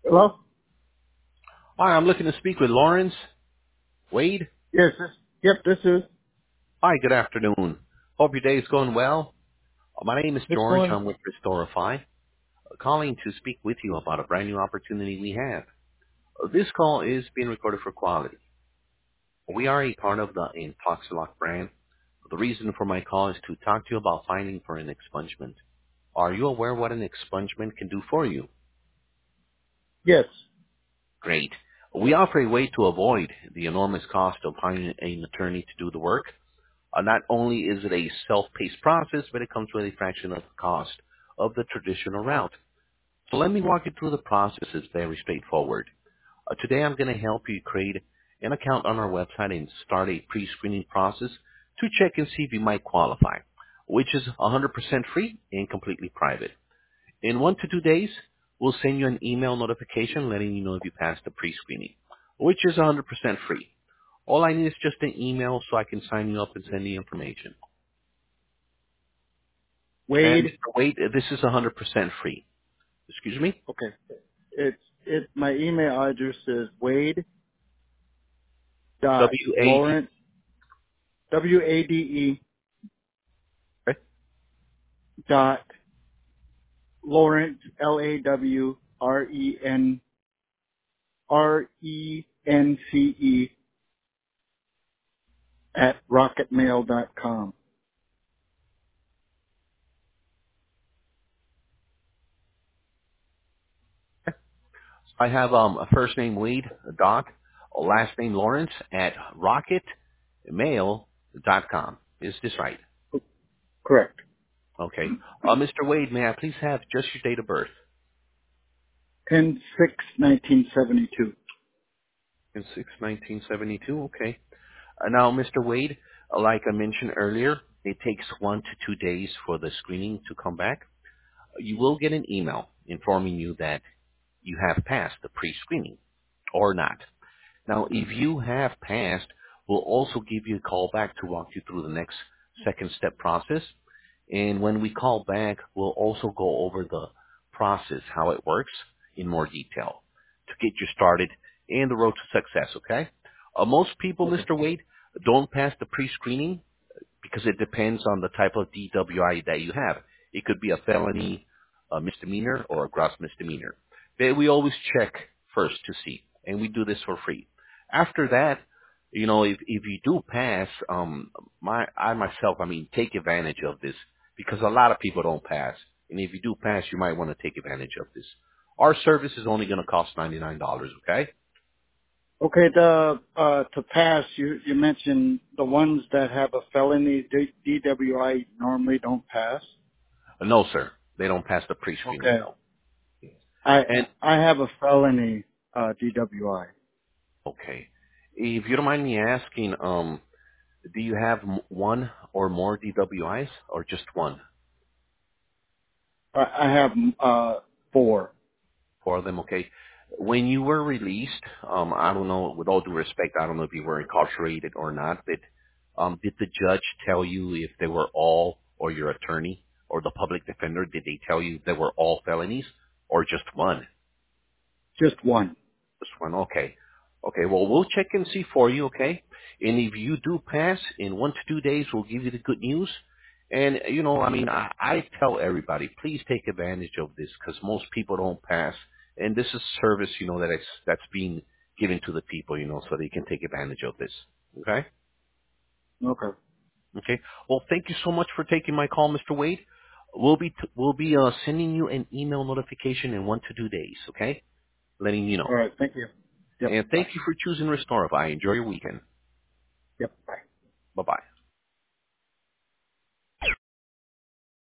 Hello? Hi, I'm looking to speak with Lawrence Wade. Yes, this is. Hi, good afternoon. Hope your day is going well. My name is It's George. going. I'm with Restorify, calling to speak with you about a brand new opportunity we have. This call is being recorded for quality. We are a part of the Intoxilock brand. The reason for my call is to talk to you about finding for an expungement. Are you aware what an expungement can do for you? Yes. Great. We offer a way to avoid the enormous cost of hiring an attorney to do the work. Not only is it a self-paced process, but it comes with a fraction of the cost of the traditional route. So let me walk you through the process. It's very straightforward. Today I'm going to help you create an account on our website and start a pre-screening process to check and see if you might qualify, which is 100% free and completely private. In 1 to 2 days, we'll send you an email notification letting you know if you passed the pre-screening, which is 100% free. All I need is just an email so I can sign you up and send the information. And Wade. Mr. Wade, this is 100% free. Excuse me? Okay. My email address is Wade dot W-A-D. Lawrence WADE Okay. dot Lawrence LAWRENCE at rocketmail.com. I have a first name Wade, a last name Lawrence at rocketmail.com. Is this right? Correct. Okay. Mr. Wade, may I please have just your date of birth? 10/6/1972. In 6/1972. Okay. Now, Mr. Wade, like I mentioned earlier, it takes 1 to 2 days for the screening to come back. You will get an email informing you that you have passed the pre-screening or not. Now, if you have passed, we'll also give you a call back to walk you through the next second step process. And when we call back, we'll also go over the process, how it works in more detail to get you started and the road to success, okay? Most people, Okay. Mr. Wade, don't pass the pre-screening because it depends on the type of DWI that you have. It could be a felony, a misdemeanor, or a gross misdemeanor. But we always check first to see, and we do this for free. After that, if you do pass, I myself, take advantage of this because a lot of people don't pass, and if you do pass, you might want to take advantage of this. Our service is only going to cost $99, okay? Okay, to pass, you mentioned the ones that have a felony DWI normally don't pass. No, sir, they don't pass the pre-screening, Okay. no. I And I have a felony DWI. okay. If you don't mind me asking, do you have one or more DWIs or just one? I have 4. Four of them, okay. When you were released, I don't know, with all due respect, I don't know if you were incarcerated or not, but did the judge tell you if they were all, or your attorney or the public defender, did they tell you they were all felonies or just one? Just 1. This one, okay. Okay, well, we'll check and see for you, okay? And if you do pass, in 1 to 2 days, we'll give you the good news. And, I tell everybody, please take advantage of this because most people don't pass. And this is service, that's being given to the people, so they can take advantage of this. Okay? Okay. Okay. Well, thank you so much for taking my call, Mr. Wade. We'll be sending you an email notification in 1 to 2 days, okay? Letting you know. All right. Thank you. Yep. And Bye. thank you for choosing Restorify. Enjoy your weekend. Yep. Bye. Bye-bye.